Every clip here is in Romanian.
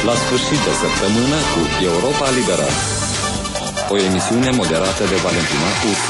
La sfârșit de săptămână cu Europa Liberă. O emisiune moderată de Valentina Ursu.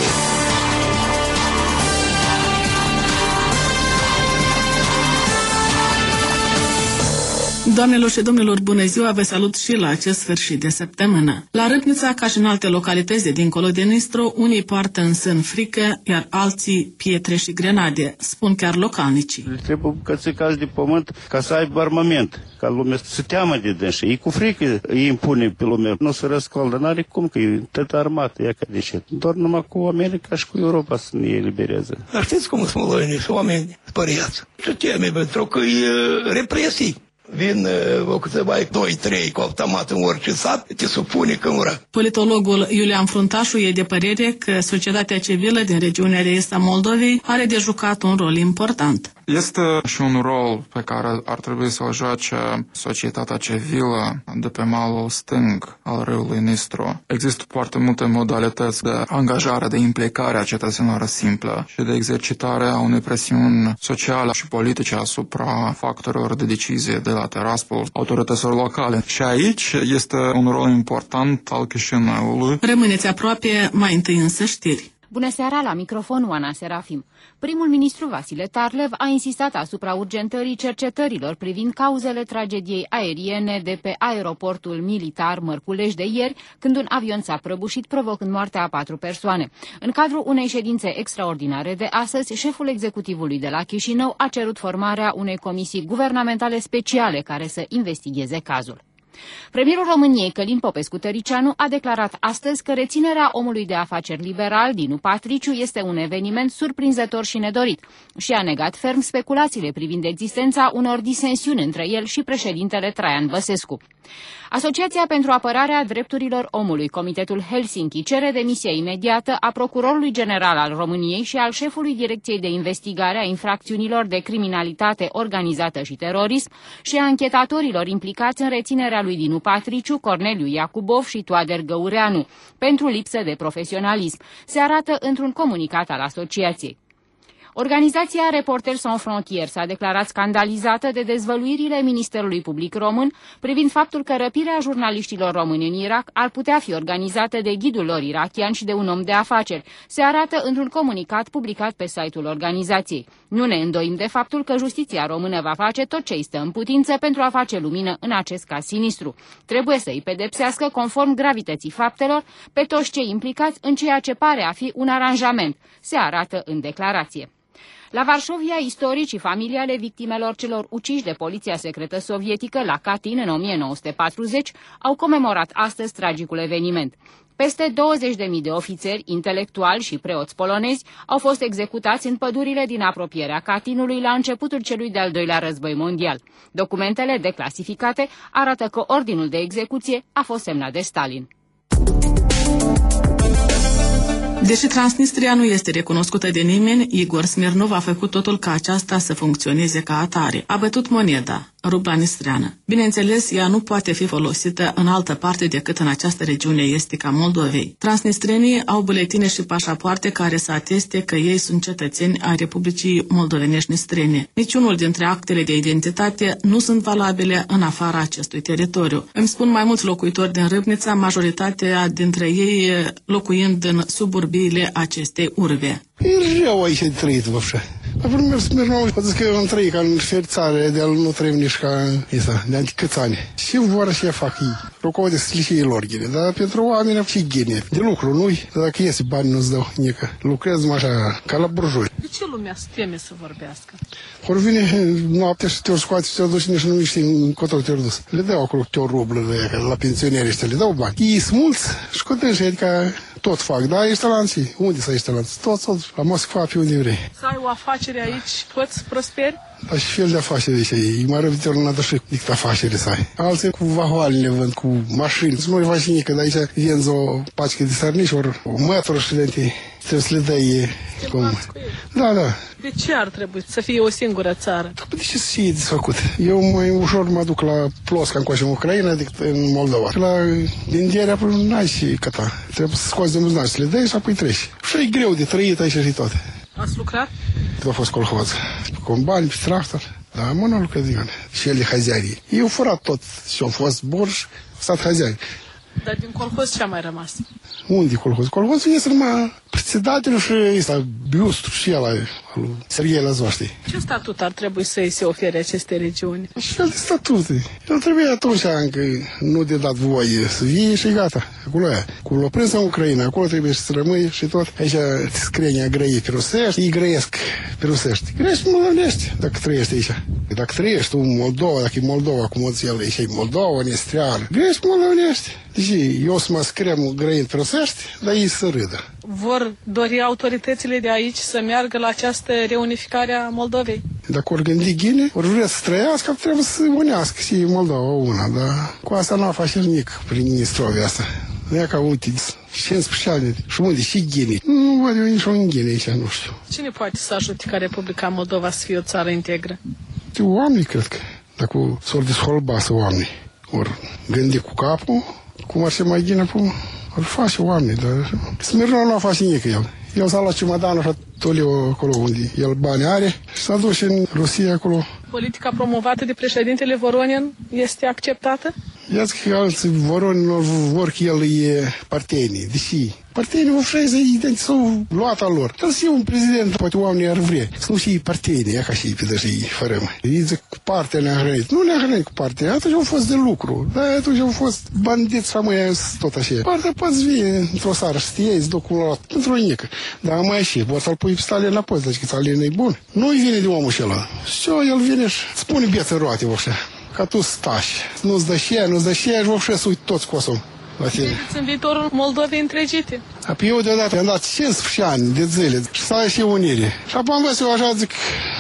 Doamnelor și domnilor, bună ziua, vă salut și la acest sfârșit de săptămână. La Râpnița, ca și în alte localități de dincolo de Nistru, unii poartă în sân frică, iar alții pietre și grenade, spun chiar localnicii. Trebuie bucățicați de pământ ca să aibă armament, ca lumea să teamă de dânsi. Ei cu frică îi impune pe lume. Nu se răscoldă, n-are cum, că e tot armată, ea ca de ce. Doar numai cu America și cu Europa să ne elibereze. Dar știți cum sunt oamenii și oameni spăriați? Ce teme, pentru că e represii. Vin o câteva 2-3 cu automat în orice sat, te supune că ura. Politologul Iulian Fruntașu e de părere că societatea civilă din regiunea de est a Moldovei are de jucat un rol important. Este și un rol pe care ar trebui să-l joace societatea civilă de pe malul stâng al râului Nistru. Există foarte multe modalități de angajare, de implicare a cetățenilor simplă și de exercitare a unei presiuni sociale și politice asupra factorilor de decizie de la teraspul autorităților locale. Și aici este un rol important al Chișinăului. Rămâneți aproape, mai întâi însă știri. Bună seara, la microfon Oana Serafim. Primul ministru Vasile Tarlev a insistat asupra urgentării cercetărilor privind cauzele tragediei aeriene de pe aeroportul militar Mărculești de ieri, când un avion s-a prăbușit, provocând moartea a 4 persoane. În cadrul unei ședințe extraordinare de astăzi, șeful executivului de la Chișinău a cerut formarea unei comisii guvernamentale speciale care să investigheze cazul. Premierul României, Călin Popescu-Tăricianu, a declarat astăzi că reținerea omului de afaceri liberal, Dinu Patriciu, este un eveniment surprinzător și nedorit și a negat ferm speculațiile privind existența unor disensiuni între el și președintele Traian Băsescu. Asociația pentru apărarea drepturilor omului, Comitetul Helsinki, cere demisia imediată a procurorului general al României și al șefului Direcției de Investigare a infracțiunilor de criminalitate organizată și terorism și a anchetatorilor implicați în reținerea lui Dinu Patriciu, Corneliu Iacubov și Toader Găureanu, pentru lipsă de profesionalism, se arată într-un comunicat al asociației. Organizația Reporters Sans Frontières s-a declarat scandalizată de dezvăluirile Ministerului Public Român privind faptul că răpirea jurnaliștilor români în Irak ar putea fi organizată de ghidul lor irachian și de un om de afaceri. Se arată într-un comunicat publicat pe site-ul organizației. Nu ne îndoim de faptul că justiția română va face tot ce îi stă în putință pentru a face lumină în acest caz sinistru. Trebuie să îi pedepsească conform gravității faptelor pe toți cei implicați în ceea ce pare a fi un aranjament, se arată în declarație. La Varșovia, istoricii familii ale victimelor celor uciși de poliția secretă sovietică la Katyn în 1940 au comemorat astăzi tragicul eveniment. Peste 20.000 de ofițeri, intelectuali și preoți polonezi au fost executați în pădurile din apropierea Katynului la începutul celui de-al doilea război mondial. Documentele declasificate arată că ordinul de execuție a fost semnat de Stalin. Deși Transnistria nu este recunoscută de nimeni, Igor Smirnov a făcut totul ca aceasta să funcționeze ca atare. A bătut moneda, rubla nistreană. Bineînțeles, ea nu poate fi folosită în altă parte decât în această regiune estică a Moldovei. Transnistrenii au buletine și pașapoarte care să ateste că ei sunt cetățeni ai Republicii Moldovenești Nistrene. Niciunul dintre actele de identitate nu sunt valabile în afara acestui teritoriu. Îmi spun mai mulți locuitori din Râpnița, majoritatea dintre ei locuind în suburbiile acestei urbe. E rău aici de trăit, вообще. Например, Smirnov, a zis că am trăit ca în țară, de nu trăim nici ca ăsta, de anticăți ani. Și vor să fac ei. Rocau de slișii lor ghine, dar pentru oameni și ghine. De lucru nu-i, dar dacă iese bani nu-ți dau nică. Lucrez numai așa, ca la burjoi. De ce lumea se teme să vorbească? Ori vine noaptea și te-o scoate și te-o duci nici nu știi încotro te-o dus. Le dau acolo câte o rublă la pensioneri ăștia, le dau bani. Ei sunt mulți și cu dânși, adică tot fac, dar ești talanții. Unde să ești talanții? Toți, la Moscova, pe unde vrei. Să ai o afacere aici, poți prosperi? Dar și fel de afaceri aici, e mai rău de la și decât afaceri să ai. Alții cu vahoalele vând, cu mașini. Nu le faci nimic, că de aici vinzi o pacică de sarnici, ori o mătură și lente. Trebuie să le dai cum. Da. De ce ar trebui să fie o singură țară? De ce să fie desfăcut? Eu mai ușor mă duc la Plosca încoace în Ucraina decât în Moldova. La Indierea n-ai și căta. Trebuie să scoți de muznași, să le dai și apoi treci. Și e greu de trăit aici și toate. Ați lucrat? A fost colhoz. Cu bani, pe tractor. Da, mă lucrez zigan. Și el e haziarii. Ei au furat tot și au fost borș, au stat haziari. Dar din colhoz ce a mai rămas? Unde colhoz? Colhozul este numai председателul și ăsta, biustul și el al lui Serghei Lazoștii. Ce statut ar trebui să-i se ofere aceste regiuni? Și fel de statute. El trebuie atunci încă nu de dat voie să vie și gata. Acolo e. Acolo l-a prins în Ucraina, acolo trebuie să rămâi și tot. Aici screnia grăie pe rusești, ei grăiesc pe rusești. Grăiești moldovenești dacă trăiești aici. Dacă trăiești tu în Moldova, dacă e Moldova, cum o zi el aici, e Moldova, Nestreală, grăiești moldovenești. Deci eu să mă scriem grăind pe rusești, dar ei să râdă. Vor dori autoritățile de aici să meargă la această reunificare a Moldovei? Dacă ori gândi gine, ori vrea să trăiască, trebuie să unească și Moldova una, dar cu asta nu a face nimic prin Nistrovia asta. Nu e ca, uite, 15 ani, și unde, și Ghinei. Nu văd eu niciun Ghinei aici, nu știu. Cine poate să ajute ca Republica Moldova să fie o țară integră? Oamenii, cred că. Dacă s-or desholbasă oamenii, ori gândi cu capul, cum ar fi mai Ghinea, ori face oamenii, dar Smirnov nu a face nimic el. El s-a luat ciumadanul și a toleu acolo unde el bani are și s-a dus în Rusia acolo. Politica promovată de președintele Voronin este acceptată? Iați că alții Voronin vor că el e partenii, deși partenii vor să s-au luat al lor. Dar să fie un prezident, poate oamenii ar vrea, să nu fie partenii, ca și pe dăși fără. Ei zic cu partea ne-a hrănit. Nu ne-a hrănit cu partea, atunci au fost de lucru, dar atunci au fost bandiți și amăia tot așa. Partea poți vie într-o sară, știi, îți doculat într-o nică. Dar mai și, vor să-l pui pe Stalin înapoi, zici că Stalin e bun. Nu-i vine de omul ăla. Și el vine și spune bieță în roate, așa. Ca tu stași, nu-ți dă și aia, nu-ți dă și aia, și vă să uite toți Kosovo la tine. Credeți în viitorul Moldovei întregite? Pe eu deodată am dat 15 ani de zile și s-a ieșit unire. Și apoi am văzut eu așa, zic,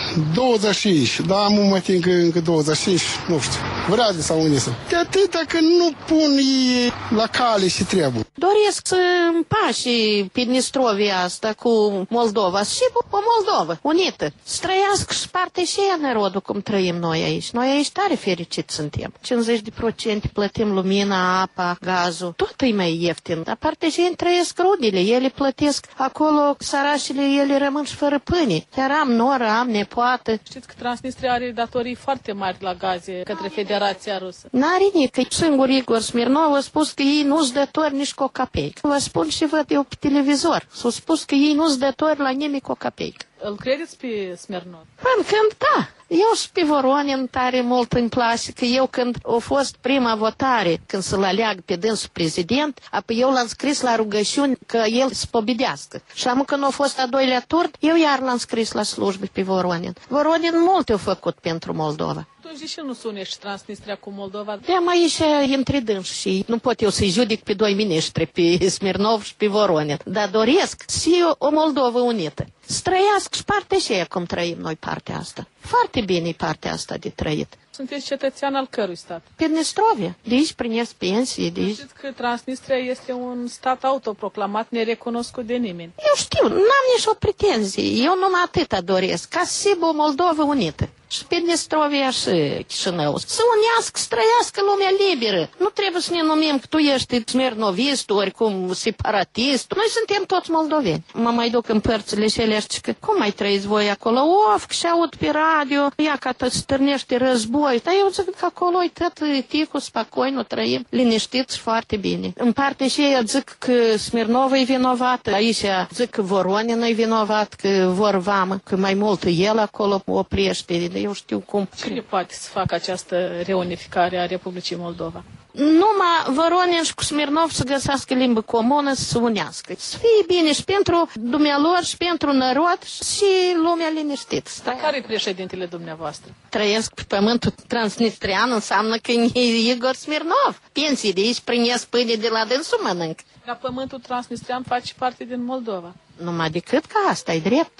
25, dar am mă tin că încă 25, nu știu. Vrea de s-a unit. De atât dacă nu pun la cale și trebuie. Doresc să împași Pidnistrovia asta cu Moldova și o Moldova unită. Să trăiască și parte și ea narodul cum trăim noi aici. Noi aici tare fericiți suntem. 50% plătim lumina, apa, gazul. Tot e mai ieftin. Dar partejeni trăiesc rudele. Ele plătesc acolo sărașile, ele rămân și fără pâine. Chiar am noră, am nepoată. Știți că Transnistria are datorii foarte mari la gaze către Federația Rusă. N-are nici. Singur Igor Smirnov a spus că ei nu-s datori nici cu o capeică. Vă spun și văd eu pe televizor. S-a spus că ei nu-s datori la nimic cu o capeică. Îl credeți pe Smirnov? Până când, da. Eu și pe Voronin tare mult îmi place că eu când a fost prima votare, când să-l aleagă pe dânsul prezident, apoi eu l-am scris la rugăciuni că el să pobedească. Și am când a fost a doilea turn, eu iar l-am scris la slujbe pe Voronin. Voronin mult a făcut pentru Moldova. Atunci de ce nu se unește Transnistria cu Moldova? De-am aici între dânsi și nu pot eu să-i judic pe doi miniștri, pe Smirnov și pe Voronin. Dar doresc să fie o Moldovă unită. Să trăiască și partea și cum trăim noi partea asta. Foarte bine e partea asta de trăit. Sunteți cetățean al cărui stat? Pidnistrovia. De aici primesc pensii. De aici. Știți că Transnistria este un stat autoproclamat, nerecunoscut de nimeni. Eu știu, n-am nicio pretenție. Eu numai atâta doresc. Ca să fie o Moldovă unită. Și Pidnistrovia și Chișinău. Să unească, să trăiască lumea liberă. Nu trebuie să ne numim că tu ești smirnovist, oricum separatist. Noi suntem toți moldoveni. Mă mai duc în părțile și ele că cum mai trăiți voi acolo? Of, că și aud pe radio, ia ca te stârnește război. Dar eu zic că acolo e tot ticul, spacoi, nu trăim liniștiți foarte bine. În parte și ei zic că Smirnov e vinovat. Aici zic că Voronin e vinovat, că vor vamă, că mai mult el acolo oprește. Eu știu cum. Cine poate să facă această reunificare a Republicii Moldova? Numai Voronin și cu Smirnov să găsească limbă comună, să se unească. Să fie bine și pentru dumnealor și pentru narod și lumea liniștită. Care e președintele dumneavoastră? Trăiesc pe pământul transnistrian, înseamnă că e Igor Smirnov. Pensii de aici primesc pâine de la dânsul mănânc. Dar pământul transnistrian face parte din Moldova. Numai decât că asta e drept.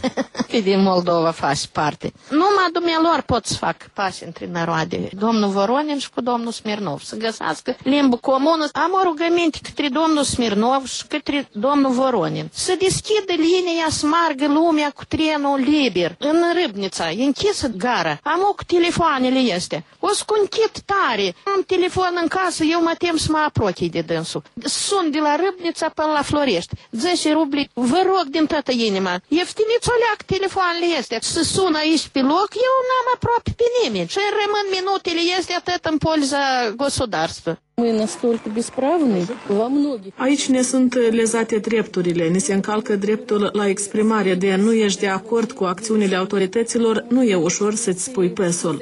Că din Moldova faci parte. Numai dumnealor pot să fac pași între năroade. Domnul Voronin și cu domnul Smirnov. Să găsească limbă comună. Am o rugăminte către domnul Smirnov și către domnul Voronin. Să deschidă linia, să margă lumea cu trenul liber. În Râbnița, e închisă gara. Am o cu telefoanele este. O să închid tare. Am telefon în casă, eu mă tem să mă apropii de dânsul. Sun de la Râbnița până la Florești. 10 rubli. Vă rog din toată inima. Ieftine Știți, o leac, telefoanele este. Să sună aici pe loc, eu n-am aproape pe nimeni. Și rămân minutele este atât în polza государства. Aici ne sunt lezate drepturile, ne se încalcă dreptul la exprimare. De nu ești de acord cu acțiunile autorităților, nu e ușor să-ți spui păsul.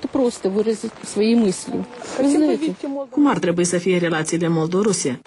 Cum ar trebui să fie relațiile Moldoruse?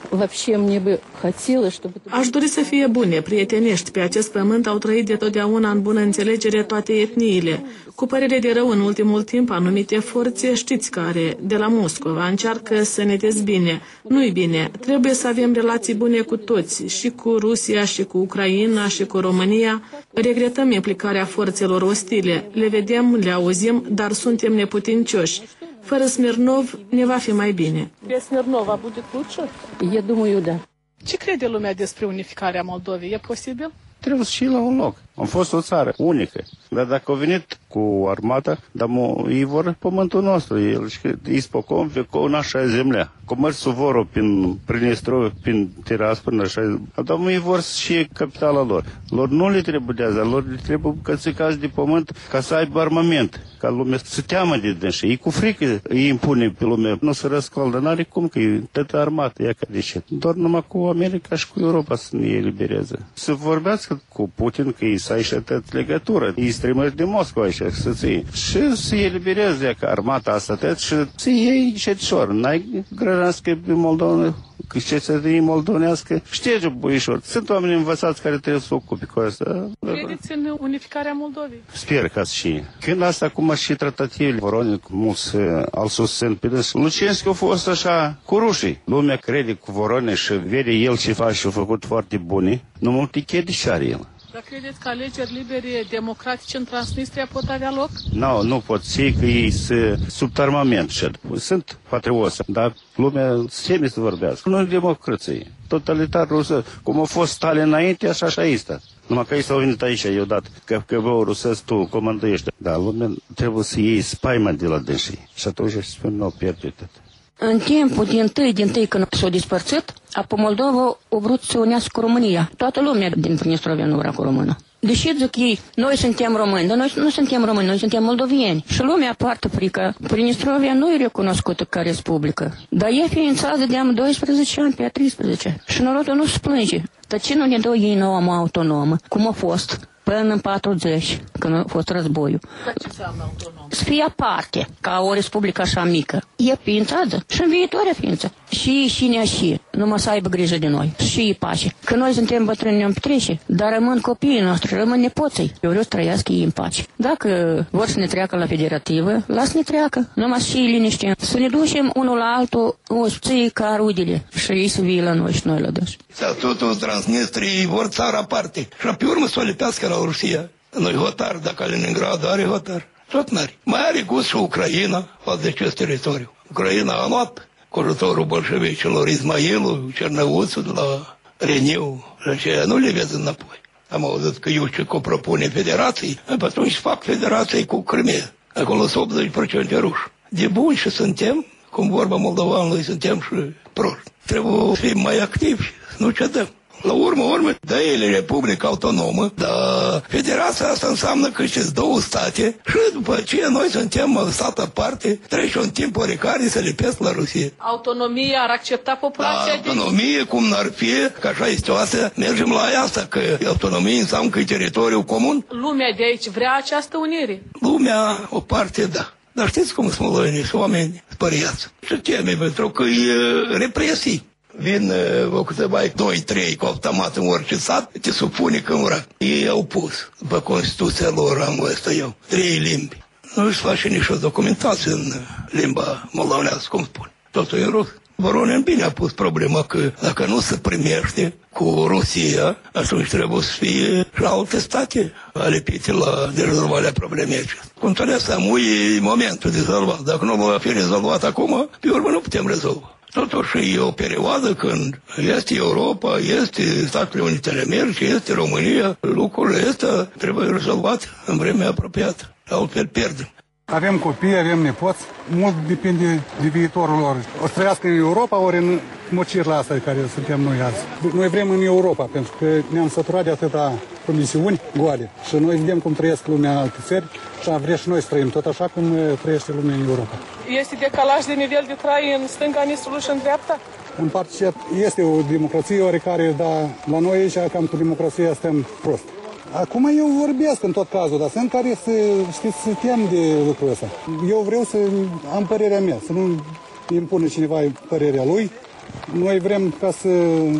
Aș dori să fie bune, prietenești. Pe acest pământ au trăit de totdeauna în bună înțelegere toate etniile. Cu părere de rău, în ultimul timp, anumite forțe, știți care, de la Moscova, încearcă să ne dezbine. Nu-i bine. Trebuie să avem relații bune cu toți, și cu Rusia, și cu Ucraina, și cu România. Regretăm implicarea forțelor ostile. Le vedem, le auzim, dar suntem neputincioși. Fără Smirnov ne va fi mai bine. Smirnova будет lучше? Eu думаю, da. Ce crede lumea despre unificarea Moldovei? E posibil? Trebuie să și la un loc. Am fost o țară unică. Dar dacă au venit cu armata, dar ei vor pământul nostru. El ispocom, vecou nașa земля. Comerț Suvorov prin Prinistrov, prin Tiraspol, așa. Dar ei vor și capitala lor. Lor nu le trebuie de lor le trebuie cățicați de pământ ca să aibă armament. Ca lumea să teamă de dânșe. Ei cu frică îi impune pe lume. Nu se răscoldă, n-are cum, că e tătă armată. Ia ca de ce. Doar numai cu America și cu Europa să ne elibereze. Să vorbească cu Putin că ei să aibă atât legătură. Ei strămoși de Moscova și să-ți iei. Și să elibereze ca armata asta atât și să iei șetișor. N-ai grănească pe Moldova, că cetățenii moldovenească, șterge buișor. Sunt oameni învățați care trebuie să se ocupe cu asta. Credeți în unificarea Moldovei? Sper că și. Când asta acum și tratativele, Voronin, mulți al susțin pe dâns. Lucenski a fost așa cu rușii. Lumea crede cu Voronin și vede el ce face și a făcut foarte bune. Nu multe chede și are el. Dar credeți că alegeri libere, democratice în Transnistria pot avea loc? Nu pot să că ei sub armament. Sunt patrioți, dar lumea teme să vorbească. Nu democrație. Totalitar rusă. Cum a fost Stalin înainte, așa este. Numai că ei s-au venit aici, i-au dat KGB-ul rusesc, tu comandăiește. Dar lumea trebuie să iei spaima de la dânsii. Și atunci își spun, nu, pierde tot. În timpul din tâi când s-a dispărțit, apoi Moldova a vrut să unească cu România. Toată lumea din Prinistrova nu vrea cu română. Deși zic ei, noi suntem români, dar noi nu suntem români, noi suntem moldovieni. Și lumea poartă frică. Prinistrova nu e recunoscută ca republică. Dar e ființată de am 12 ani pe 13. Și narodul nu se plânge. Dar ce nu ne dă ei nouă autonomă, cum a fost până în 40, când a fost războiul. Dar ce înseamnă autonom? Să fie aparte, ca o republică așa mică. E ființată și în viitoare ființă. Și nea și, numai să aibă grijă de noi. Și pace. Că noi suntem bătrâni, ne-am petrece, dar rămân copiii noștri, rămân nepoții. Eu vreau să trăiască ei în pace. Dacă vor să ne treacă la federativă, lasă-ne treacă. Numai și liniște. Să ne ducem unul la altul, o ții ca rudele. Și ei să vii la noi și noi la dăși. Statutul Transnistriei vor țară aparte. Și pe urmă să o lipească la Rusia. Noi hotar, dacă Leningrad are hotar. Tot n-are. Mai are gust și Ucraina, față de acest teritoriu. Ucraina a luat cu ajutorul bolșevicilor Ismailu, Cernăuțu de la Reniu. Și aceea nu le vezi înapoi. Am auzit că Iușcicu propune federații, atunci fac federații cu Crimea. Acolo sunt 80% ruși. De buni și suntem, cum vorba moldovanului, suntem și proști. Trebuie să fim mai activi, nu cedăm. La urmă, da, ele e republică autonomă, dar federația asta înseamnă că sunt două state și după aceea noi suntem stat aparte, trece un timp oricare să lipesc la Rusia. Autonomie ar accepta populația? Da, autonomie, cum n-ar fi, că așa este o asta, mergem la asta, că autonomie înseamnă că e teritoriul comun. Lumea de aici vrea această unire? Lumea, o parte, da. Dar știți cum sunt moldovenii și oameni spăriați? Și teme, pentru că e represii. Vin câteva 2-3 cu automat în orice sat, te supune că vrea. Ei au pus, după Constituția lor, am ăsta eu, 3 limbi. Nu își face nicio documentație în limba moldovenească, cum spun. Totul e în rus. Voronin bine a pus problema că dacă nu se primește cu Rusia, atunci trebuie să fie și alte state alipite la rezolvarea problemei acestea. Cu înțeles, e momentul de rezolvat. Dacă nu va fi rezolvat acum, pe urmă nu putem rezolva. Totuși e o perioadă când este Europa, este Statele Unite ale Americii, este România. Lucrurile astea trebuie rezolvate în vremea apropiată. Altfel pierdem. Avem copii, avem nepoți, mult depinde de viitorul lor. O să trăiască în Europa, ori în mocirla asta care suntem noi azi. Noi vrem în Europa, pentru că ne-am săturat de atâta promisiuni goale și noi vedem cum trăiesc lumea în alte țări și am vrea și noi să trăim tot așa cum trăiește lumea în Europa. Este decalaj de nivel de trai în stânga Nistrului și în dreapta? În parte este o democrație oarecare, dar la noi aici, cam cu democrația, stăm prost. Acum eu vorbesc în tot cazul, dar sunt care se tem de lucrul ăsta. Eu vreau să am părerea mea, să nu impune cineva părerea lui. Noi vrem ca să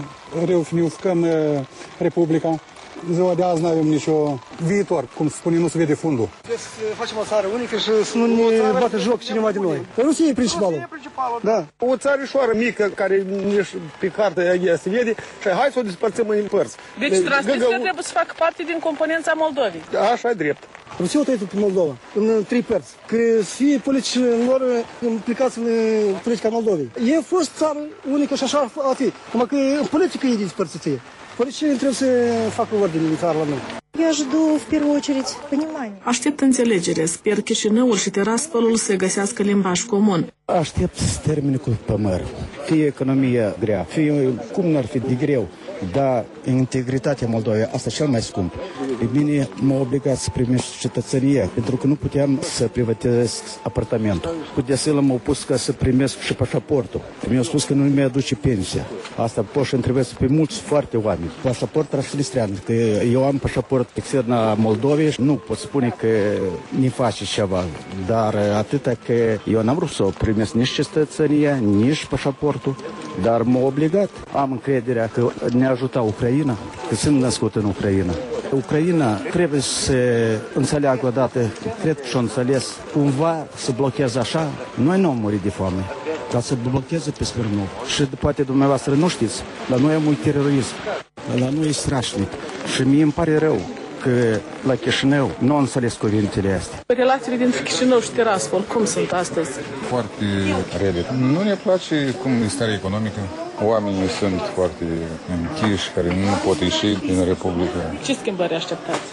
reunificăm Republica. Ziua de azi nu avem nicio viitor, cum se spune, nu se vede fundul. Trebuie să facem o țară unică și să nu ne bată joc cineva de noi. Rusia e principalul. Da. O țarișoară mică care nici pe hartă se vede și hai să o despărțim în părți. Deci Transnistria trebuie să facă parte din componența Moldovei. Așa e drept. Rusia o tăiat pe Moldova în 3 părți. Că să fie politici lor implicați în politica Moldovei. E fost țară unică și așa a fi. Numai că în politică e despărțiție. Polițienii trebuie să facă ordine în țara la noi. Eu жду в первую очередь понимания. Aștept înțelegere. Sper Chișinăul și Tiraspolul să găsească limbaj comun. Aștept să termine cu pămăr. Fie economia grea, fie cum n-ar fi de greu, dar integritatea Moldovei, asta cel mai scump. Pe mine m-a obligat să primești cetățenie, pentru că nu puteam să privatizez apartamentul. Cu deasel m-au pus ca să primesc și pașaportul. Mi-au spus că nu mi-aduce pensia. Asta pot și întrebesc pe mulți, foarte oameni. Pașaport transnistrean, că eu am pașaport extern a Moldovei și nu pot spune că ne face ceva. Dar atâta că eu n-am vrut să o primesc nici cetățenia, nici pașaportul, dar m-a obligat. Am încrederea că ne ajuta Ucraina, că sunt născut în Ucraina. Ucraina trebuie să înțeleagă odată, cred că și-o înțeles, cumva să blocheze așa, noi nu am murit de foame, dar să blocheze pe Smirnov. Și poate dumneavoastră nu știți, la noi am un terorism, la noi e strașnic și mie îmi pare rău că la Chișinău nu am înțeles cuvintele astea. Relațiile dintre Chișinău și Tiraspol, cum sunt astăzi? Foarte rele. Nu ne place cum e starea economică. Oamenii sunt foarte închiși, care nu pot ieși din Republică. Ce schimbări așteptați?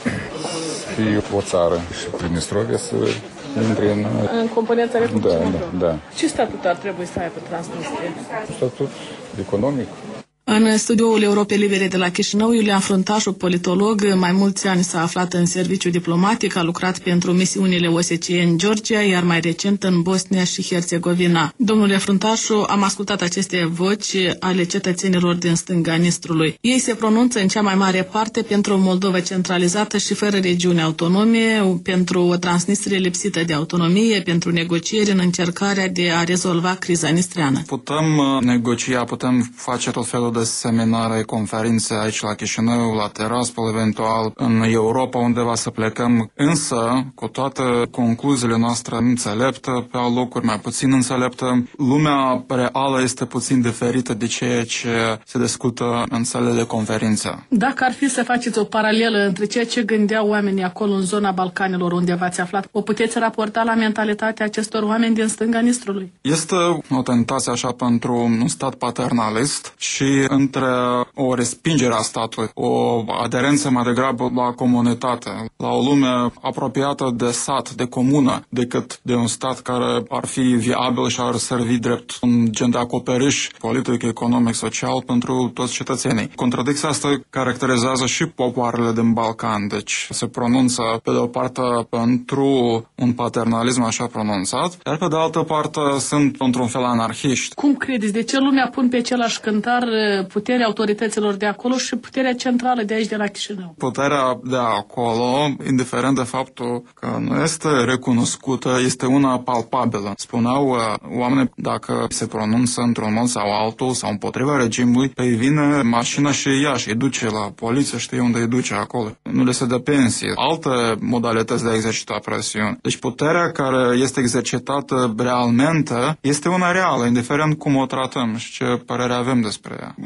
Fie o țară și Pridnistrovia să intre în componența Republicii Moldova. Da. Ce statut ar trebui să aibă Transnistria? Statut economic. În studioul Europei Libere de la Chișinău, Iulian Fruntașu, politolog, mai mulți ani s-a aflat în serviciu diplomatic, a lucrat pentru misiunile OSCE în Georgia, iar mai recent în Bosnia și Herțegovina. Domnule Fruntașu, am ascultat aceste voci ale cetățenilor din stânga Nistrului. Ei se pronunță în cea mai mare parte pentru o Moldovă centralizată și fără regiuni autonome, pentru o Transnistrie lipsită de autonomie, pentru negocieri în încercarea de a rezolva criza nistreană. Putem negocia, putem face tot felul de seminare, conferințe aici la Chișinău, la Tiraspol, eventual în Europa undeva să plecăm, însă cu toate concluziile noastre înțelepte, pe locuri mai puțin înțelepte, lumea reală este puțin diferită de ceea ce se discută în salele de conferințe. Dacă ar fi să faceți o paralelă între ceea ce gândeau oamenii acolo în zona Balcanilor unde v-ați aflat, o puteți raporta la mentalitatea acestor oameni din stânga Nistrului? Este o tentație așa pentru un stat paternalist și între o respingere a statului, o aderență mai degrabă la comunitate, la o lume apropiată de sat, de comună, decât de un stat care ar fi viabil și ar servi drept un gen de acoperiș politic, economic, social pentru toți cetățenii. Contradicția asta caracterizează și popoarele din Balcan, deci se pronunță pe de o parte pentru un paternalism așa pronunțat, iar pe de altă parte sunt într-un fel anarhiști. Cum credeți? De ce lumea pun pe același cântar puterea autorităților de acolo și puterea centrală de aici, de la Chișinău? Puterea de acolo, indiferent de faptul că nu este recunoscută, este una palpabilă. Spuneau oamenii, dacă se pronunță într-un mod sau altul sau împotriva regimului, pe vine mașina și ea și îi duce la poliție, știe unde îi duce acolo. Nu le se dă pensie. Alte modalități de a exercita presiuni. Deci puterea care este exercitată realmente este una reală, indiferent cum o tratăm și ce părere avem despre ea.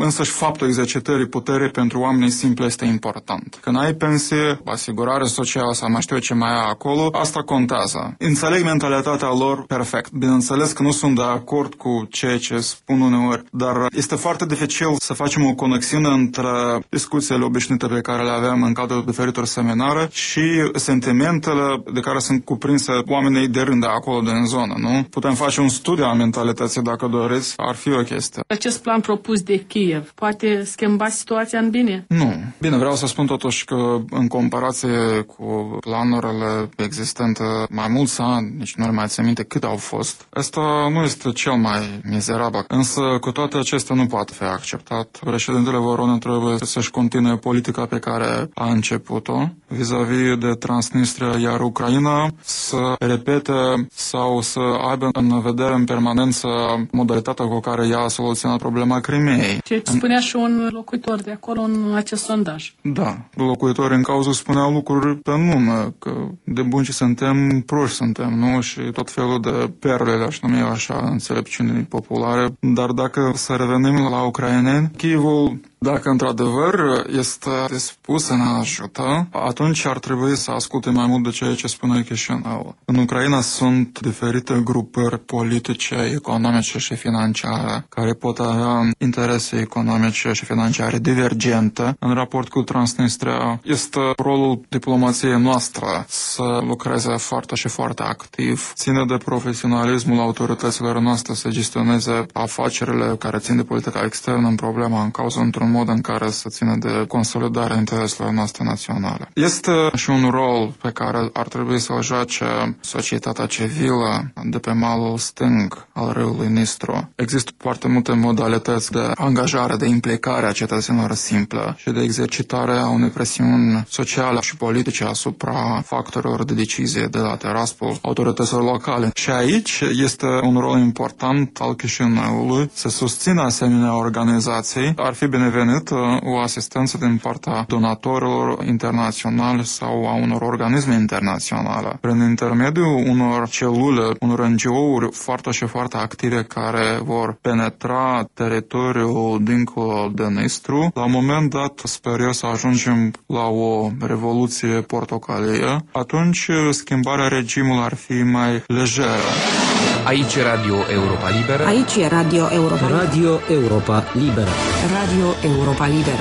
însăși faptul exercitării puterii pentru oamenii simpli este important. Când ai pensie, asigurare socială sau mai știu ce mai ai acolo, asta contează. Înțeleg mentalitatea lor perfect. Bineînțeles că nu sunt de acord cu ceea ce spun uneori, dar este foarte dificil să facem o conexiune între discuțiile obișnuite pe care le avem în cadrul diferitor seminare și sentimentele de care sunt cuprinse oamenii de rând de acolo din zonă, nu? Putem face un studiu a mentalității dacă doriți, ar fi o chestie. Acest plan propus de Kiev poate schimba situația în bine? Nu. Bine, vreau să spun totuși că în comparație cu planurile existente mai mulți ani, nici nu mai țin minte cât au fost, asta nu este cel mai mizerabil. Însă cu toate acestea nu poate fi acceptat. Președintele Voronin trebuie să-și continue politica pe care a început-o vis-a-vis de Transnistria, iar Ucraina să repete sau să aibă în vedere în permanență modalitatea cu care ea a soluționat problema Crimeei. Ce spunea și un locuitor de acolo în acest sondaj. Da, locuitorii în cauză spuneau lucruri pe nume, că de buni suntem, proști suntem, nu? Și tot felul de perlele, aș numi așa, înțelepciunii populare. Dar dacă să revenim la ucraineni, Kievul, dacă într-adevăr este dispus să ne ajută, atunci ar trebui să asculte mai mult de ceea ce spune Chișinău. În Ucraina sunt diferite grupări politice, economice și financiare care pot avea interese economice și financiare divergente în raport cu Transnistria. Este rolul diplomației noastre să lucreze foarte și foarte activ, ține de profesionalismul autorităților noastre să gestioneze afacerile care țin de politica externă în problema în cauză într-un mod în care să țină de consolidarea intereselor noastre naționale. Este și un rol pe care ar trebui să-l joace societatea civilă de pe malul stâng al râului Nistru. Există foarte multe modalități de angajare, de implicare a cetățenilor simple și de exercitare a unei presiuni sociale și politice asupra factorilor de decizie de la teraspul autorităților locale. Și aici este un rol important al Chișinăului să susțină asemenea organizații. Ar fi binevenit o asistență din partea donatorilor internaționali sau a unor organisme internaționale. Prin intermediul unor celule, unor NGO-uri foarte și foarte active care vor penetra teritoriul dincolo de Nistru, la un moment dat sper eu să ajungem la o revoluție portocalie, atunci schimbarea regimului ar fi mai lejeră. Aici e Radio Europa Liberă. Aici e Radio Europa Liberă. Radio Europa Liberă. Radio Europa Liberă.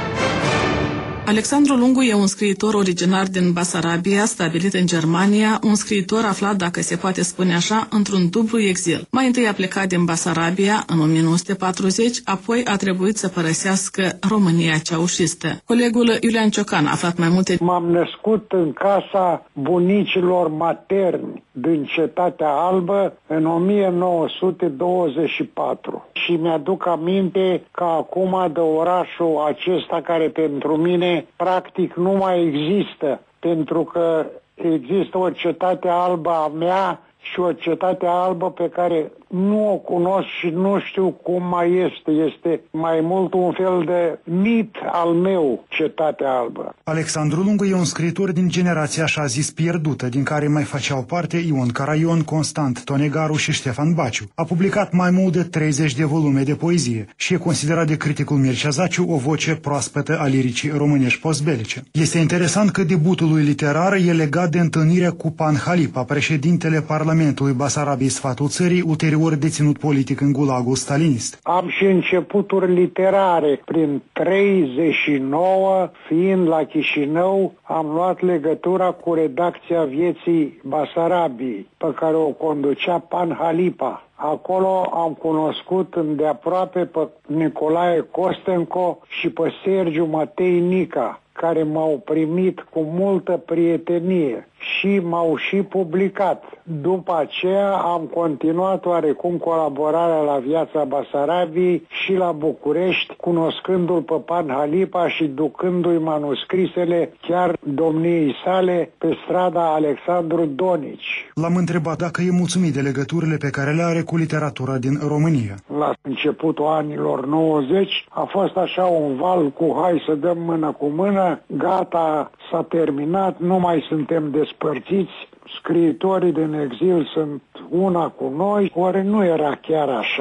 Alexandru Lungu e un scriitor originar din Basarabia, stabilit în Germania, un scriitor aflat, dacă se poate spune așa, într-un dublu exil. Mai întâi a plecat din Basarabia în 1940, apoi a trebuit să părăsească România ceaușistă. Colegul Iulian Ciocan a aflat mai multe. M-am născut în casa bunicilor materni din Cetatea Albă în 1924 și mi-aduc aminte că acum de orașul acesta care pentru mine practic nu mai există, pentru că există o cetate albă a mea și o cetate albă pe care nu o cunosc și nu știu cum mai este. Este mai mult un fel de mit al meu, Cetatea Albă. Alexandru Lungu e un scriitor din generația așa zis pierdută, din care mai făceau parte Ion Caraion, Constant Tonegaru și Ștefan Baciu. A publicat mai mult de 30 de volume de poezie și e considerat de criticul Mircea Zaciu o voce proaspătă a liricii românești postbelice. Este interesant că debutul lui literar e legat de întâlnirea cu Pan Halipa, președintele Parlamentului Basarabiei Sfatul Țării, ulterior deținut politic în gulagul stalinist. Am și începuturi literare. Prin 39, fiind la Chișinău, am luat legătura cu redacția Vieții Basarabiei, pe care o conducea Pan Halipa. Acolo am cunoscut îndeaproape pe Nicolae Costenco și pe Sergiu Matei Nica, care m-au primit cu multă prietenie și m-au și publicat. După aceea am continuat oarecum colaborarea la Viața Basarabiei și la București, cunoscându-l pe Pan Halipa și ducându-i manuscrisele chiar domniei sale pe strada Alexandru Donici. L-am întrebat dacă e mulțumit de legăturile pe care le are cu literatura din România. La începutul anilor 90 a fost așa un val cu hai să dăm mână cu mână, gata, s-a terminat, nu mai suntem despărțiți, scriitorii din exil sunt una cu noi, ori nu era chiar așa.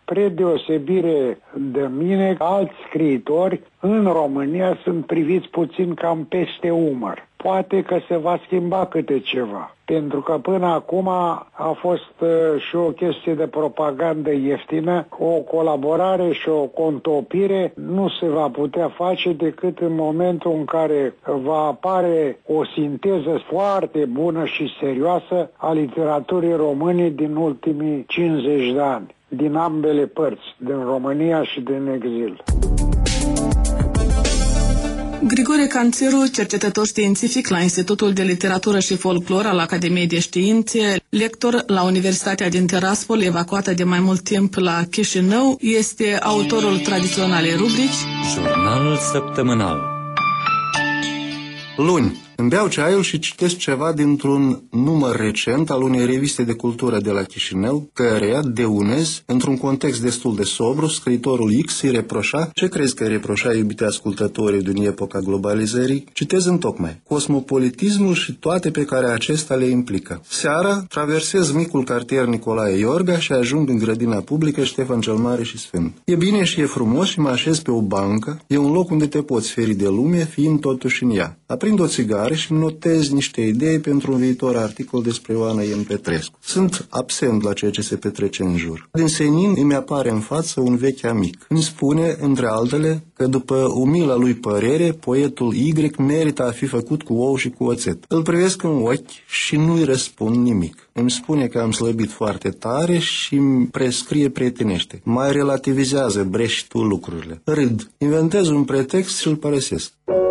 spre deosebire de mine, alți scriitori în România sunt priviți puțin cam peste umăr. Poate că se va schimba câte ceva, pentru că până acum a fost și o chestie de propagandă ieftină, o colaborare și o contopire nu se va putea face decât în momentul în care va apare o sinteză foarte bună și serioasă a literaturii române din ultimii 50 de ani, din ambele părți, din România și din exil. Grigore Canțeru, cercetător științific la Institutul de Literatură și Folclor al Academiei de Științe, lector la Universitatea din Tiraspol, evacuată de mai mult timp la Chișinău, este autorul tradiționalei rubrici Jurnal săptămânal. Luni, îmi beau ceaiul și citesc ceva dintr-un număr recent al unei reviste de cultură de la Chișinău, căreia, de unez, într-un context destul de sobru, scriitorul X îi reproșa, ce crezi că îi reproșa, iubite ascultătorii din epoca globalizării? Citez întocmai: cosmopolitismul și toate pe care acesta le implică. Seara, traversez micul cartier Nicolae Iorga și ajung în grădina publică Ștefan cel Mare și Sfânt. E bine și e frumos și mă așez pe o bancă, e un loc unde te poți feri de lume, fiind totuși în ea. Aprind o țigară și îmi notez niște idei pentru un viitor articol despre Ioana Ien Petrescu. Sunt absent la ceea ce se petrece în jur. Din senin îmi apare în față un vechi amic. Îmi spune, între altele, că după umila lui părere, poetul Y merită a fi făcut cu ou și cu oțet. Îl privesc în ochi și nu-i răspund nimic. Îmi spune că am slăbit foarte tare și îmi prescrie prietenește. Mai relativizează breștul lucrurile. Râd. Inventez un pretext și îl părăsesc.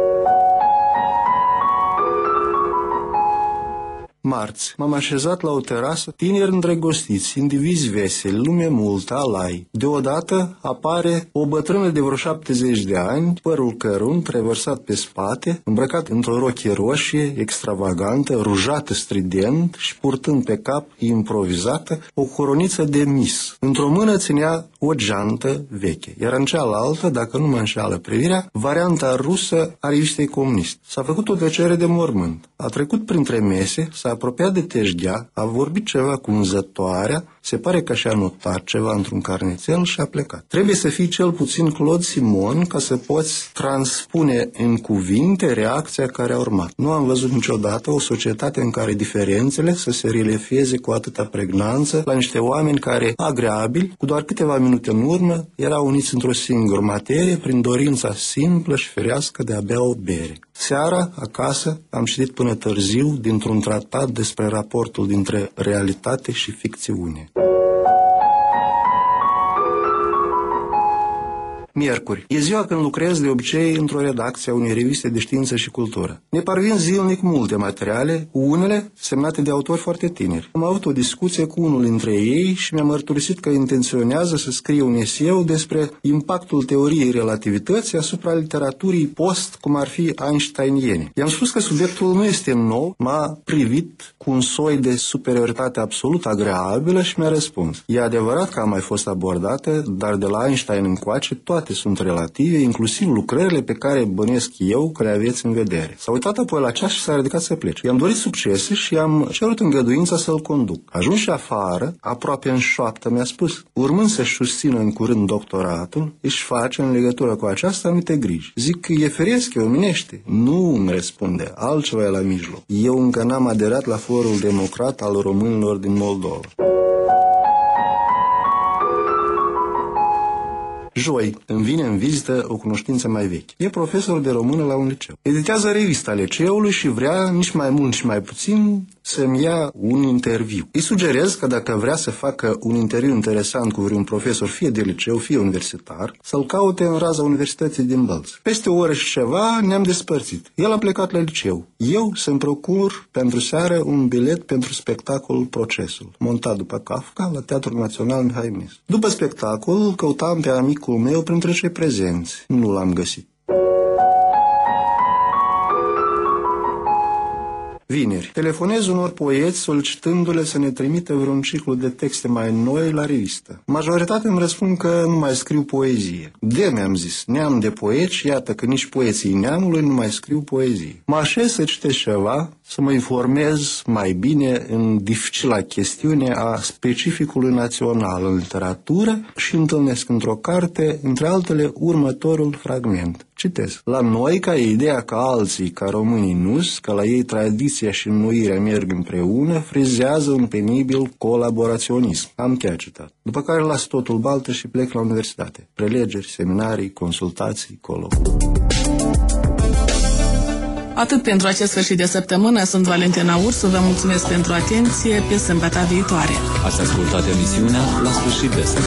Marți, m-am așezat la o terasă, tineri îndrăgostiți, indivizi veseli, lume multă, alai. Deodată apare o bătrână de vreo 70 de ani, părul cărunt, revărsat pe spate, îmbrăcat într-o rochie roșie, extravagantă, rujată strident și purtând pe cap, improvizată, o coroniță de mis. Într-o mână ținea o geantă veche, iar în cealaltă, dacă nu mă înșeală privirea, varianta rusă a revistei comuniste. S-a făcut o tăcere de mormânt. A trecut printre mese, s-a apropiat de teșghea, a vorbit ceva cu înzătoarea, se pare că și-a notat ceva într-un carnețel și a plecat. Trebuie să fii cel puțin Claude Simon ca să poți transpune în cuvinte reacția care a urmat. Nu am văzut niciodată o societate în care diferențele să se reliefeze cu atâta pregnanță la niște oameni care, agreabili, cu doar câteva minute în urmă, erau uniți într-o singură materie prin dorința simplă și ferească de a bea o bere. Seara, acasă, am citit până târziu dintr-un tratat despre raportul dintre realitate și ficțiune. Miercuri. E ziua când lucrez de obicei într-o redacție a unei reviste de știință și cultură. Ne parvin zilnic multe materiale, unele semnate de autori foarte tineri. Am avut o discuție cu unul dintre ei și mi-a mărturisit că intenționează să scrie un eseu despre impactul teoriei relativității asupra literaturii post, cum ar fi einsteiniene. I-am spus că subiectul nu este nou, m-a privit cu un soi de superioritate absolut agreabilă și mi-a răspuns: e adevărat că a mai fost abordată, dar de la Einstein încoace toate sunt relative, inclusiv lucrările pe care bănuiesc eu că le aveți în vedere. S-a uitat apoi la ceas și s-a ridicat să plece. I-am dorit succese și i-am cerut îngăduința să-l conduc. Ajuns și afară, aproape în șoaptă, mi-a spus: urmând să-și susțină în curând doctoratul, își face în legătură cu aceasta anumite griji. Zic: e firesc, e omenește. Nu, îmi răspunde, altceva e la mijloc. Eu încă n-am aderat la Forul Democrat al românilor din Moldova. Joi, îmi vine în vizită o cunoștință mai veche. E profesor de română la un liceu. Editează revista liceului și vrea, nici mai mult, nici mai puțin, să-mi ia un interviu. Îi sugerez că dacă vrea să facă un interviu interesant cu vreun profesor, fie de liceu, fie universitar, să-l caute în raza Universității din Bălți. Peste o oră și ceva ne-am despărțit. El a plecat la liceu. Eu să-mi procur pentru seară un bilet pentru spectacolul Procesul, montat după Kafka la Teatrul Național Mihai Eminescu. După spectacol, căutam pe amicul meu printre cei prezenți. Nu l-am găsit. Vineri. Telefonez unor poeți solicitându-le să ne trimită vreun ciclu de texte mai noi la revistă. Majoritatea îmi răspund că nu mai scriu poezie. Mi-am zis, neam de poeți și iată că nici poeții neamului nu mai scriu poezie. Mă așez să citesc ceva, să mă informez mai bine în dificila chestiune a specificului național în literatură și întâlnesc într-o carte, între altele, următorul fragment. Citez. La noi, ca ideea ca alții, ca românii nu-s, că la ei tradiția și înnoirea merg împreună, frizează un penibil colaboraționism. Am chiar citat. După care las totul baltă și plec la universitate. Prelegeri, seminarii, consultații, colocuri. Atât pentru acest sfârșit de săptămână. Sunt Valentina Ursu, vă mulțumesc pentru atenție. Pe sâmbătă viitoare. Ați ascultat emisiunea La sfârșit de săptămână.